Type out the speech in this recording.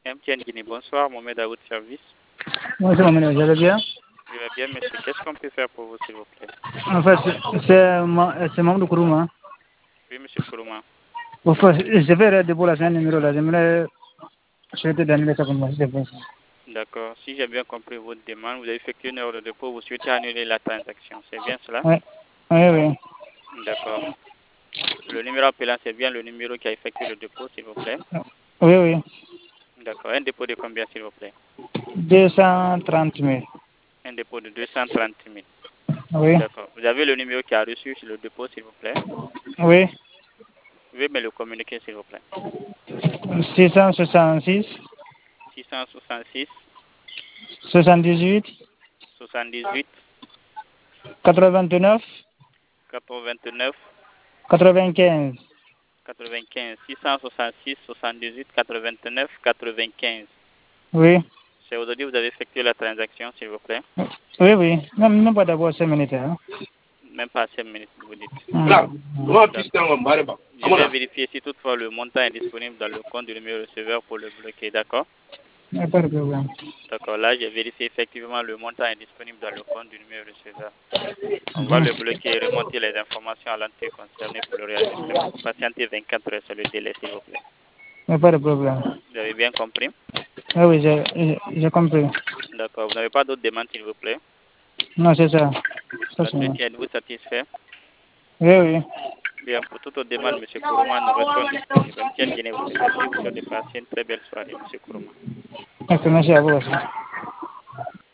MTN Guinée, bonsoir, Mohamed à votre service. Bonjour, madame, vous allez bien? Je vais bien, monsieur. Qu'est-ce qu'on peut faire pour vous, s'il vous plaît? En fait, c'est Mamadou Kourouma. Oui, monsieur Kourouma. En fait, je vais déplacer un numéro là. J'aimerais souhaiter d'annuler ça pour moi, s'il te plaît. D'accord. Si j'ai bien compris votre demande, vous avez effectué une heure de dépôt, vous souhaitez annuler la transaction. C'est bien cela? Oui, oui, oui. D'accord. Le numéro appelant, c'est bien le numéro qui a effectué le dépôt, s'il vous plaît? Oui, oui. D'accord. Un dépôt de combien, s'il vous plaît? 230 000. Un dépôt de 230 000. Oui, D'accord. Vous avez le numéro qui a reçu sur le dépôt, s'il vous plaît? oui. Vous pouvez me le communiquer, s'il vous plaît? 666, 666 78, 78 89, 89 95. 95 666 78 89 95. Oui, C'est aujourd'hui que vous avez effectué la transaction, s'il vous plaît. oui, oui. Non, même pas d'abord 5 minutes. Hein. Même pas 5 minutes, vous dites. Mm. Je vais vérifier si toutefois le montant est disponible dans le compte du numéro receveur pour le bloquer, d'accord? Il n'y a pas de problème. D'accord, là j'ai vérifié effectivement le montant est disponible dans le compte du numéro receveur. On va Mhm. le bloquer et remonter les informations à l'entité concernée pour le réenregistrement. Vous patientez 24 heures sur le délai, s'il vous plaît. Il n'y a pas de problème. Vous avez bien compris? Ah oui, j'ai compris. D'accord, vous n'avez pas d'autres demandes, s'il vous plaît? Non, c'est ça. Ça, Par c'est bon. ceci, êtes-vous satisfait? Oui, oui. Bien, pour toute autre demande, M. Kourouma, nous restons disponibles. MTN Guinée vous remercie. Vous souhaite de passer une très belle soirée, M. Kourouma. Ok, merci à vous aussi.